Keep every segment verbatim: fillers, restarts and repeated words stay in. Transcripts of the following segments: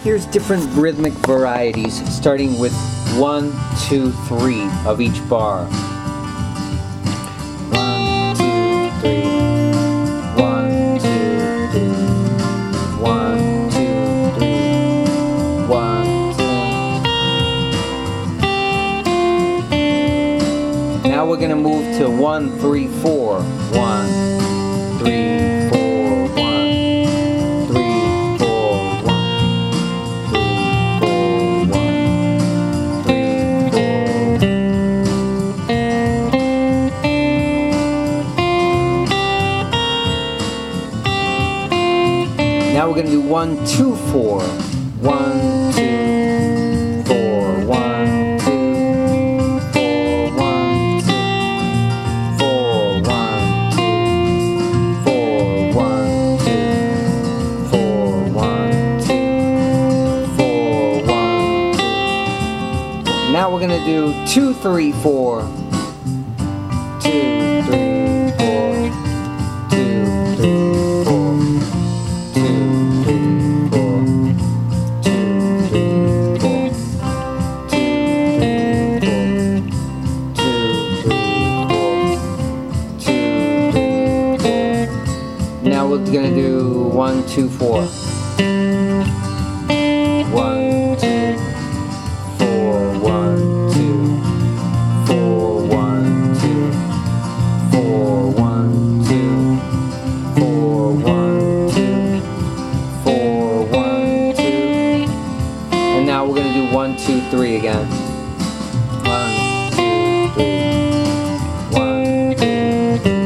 Here's different rhythmic varieties, starting with one, two, three of each bar. One, two, three. One, two, three. One, two, three. One, two. Now we're gonna move to one, three, four. One, three, four. Now we're going to do one, two, four. One, two, four. One, two, four. One, two, four. One, two, four. One, two, four. One, two, four. One, two. Now we're going to do two, three, four. Two, three, four. Two, three, four. Now we're gonna do one, two, four. One, two, four, one, two, four, one, two, four, one, two, four, one, two, four, one, two. And now we're gonna do one, two, three again. One, two, three. One, two, three.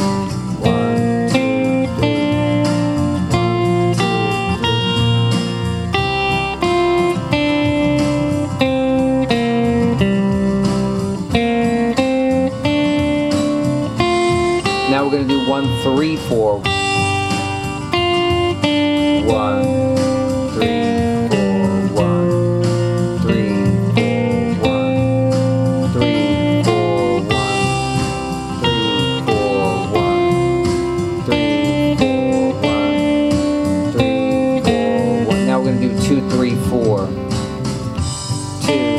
Now we're going to do one, three, four. One, three, four, one, three, four, one, three, four, one, three, four, one, three, four, one, three, four, one. Now we're going to do two, three, four. Two.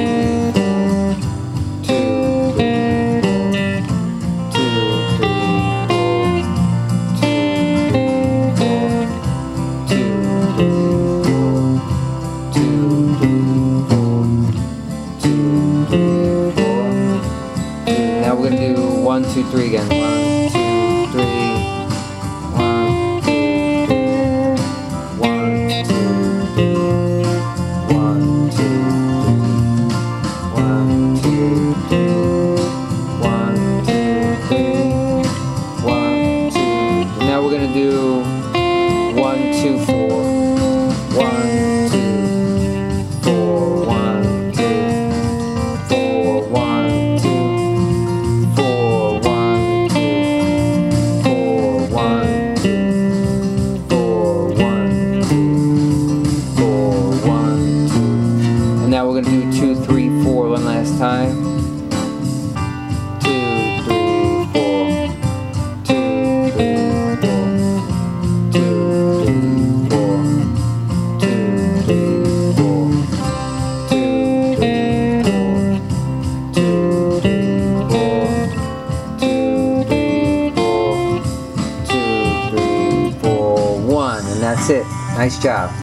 Now we're going to do one, two, three again. One, two, three. One, two, three. One, two, three. One, two, three. One, two, three. One, two, three. One, two. Now we're going to do one, two, four. One, two, four. One, two, four. One, two. Now we're going to do two, three, four one last time. Two, three, four. Two, three, four. Two, three, four. Two, three, four. Two, three, four. Two, three, four. Two, three, four. Two, three, four, one. And that's it. Nice job.